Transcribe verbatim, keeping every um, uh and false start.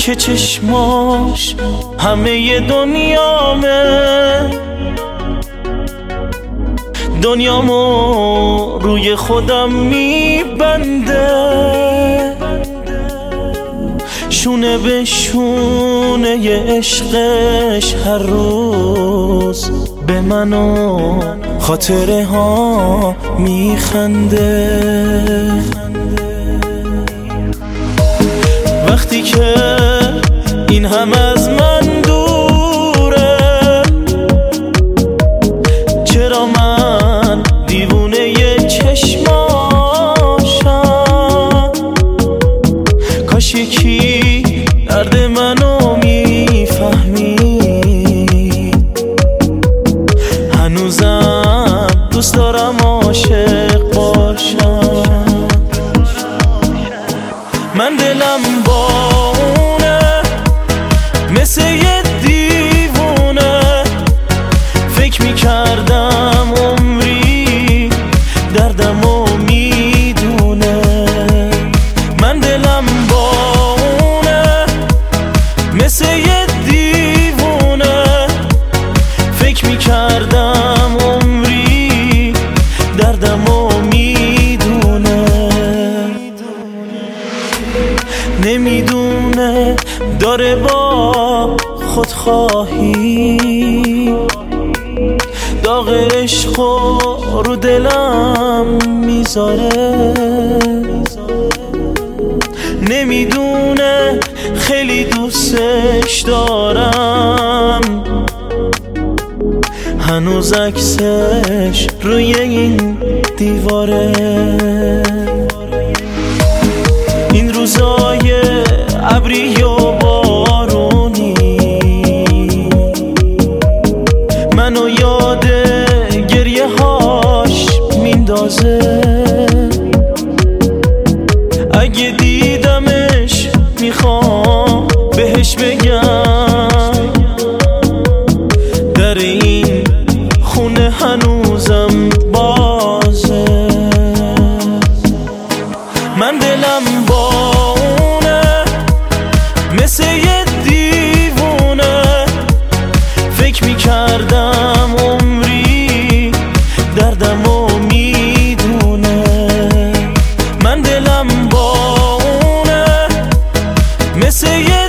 که چشماش همه دنیامه، دنیامو روی خودم میبنده، شونه به شونه ی عشقش هر روز به من و خاطره ها میخنده. وقتی که این هم از من دوره، چرا من دیوونه ی چشماشم؟ کاش یکی درد منو میفهمی، هنوزم دوست دارم عاشق باشم. من دلم با اونه مثل یه دیوونه، فکر میکردم عمری دردمو میدونه. من دلم با اونه مثل یه دیوونه، فکر میکردم عمری دردمو میدونه. نمیدونه داره با خودخواهی داغ عشقو رو دلم میذاره. نمیدونه خیلی دوستش دارم، هنوز عکسش روی این دیواره. این روزای ابری و بارونی منو یاد گریه هاش میندازه. اگه دیدمش میخوام بهش بگم در این خونه هنوزم بازه. من دلم با اونه مثل یه دیوونه، فکر میکردم عمری دردمو میدونه. من دلم با اونه مثل یه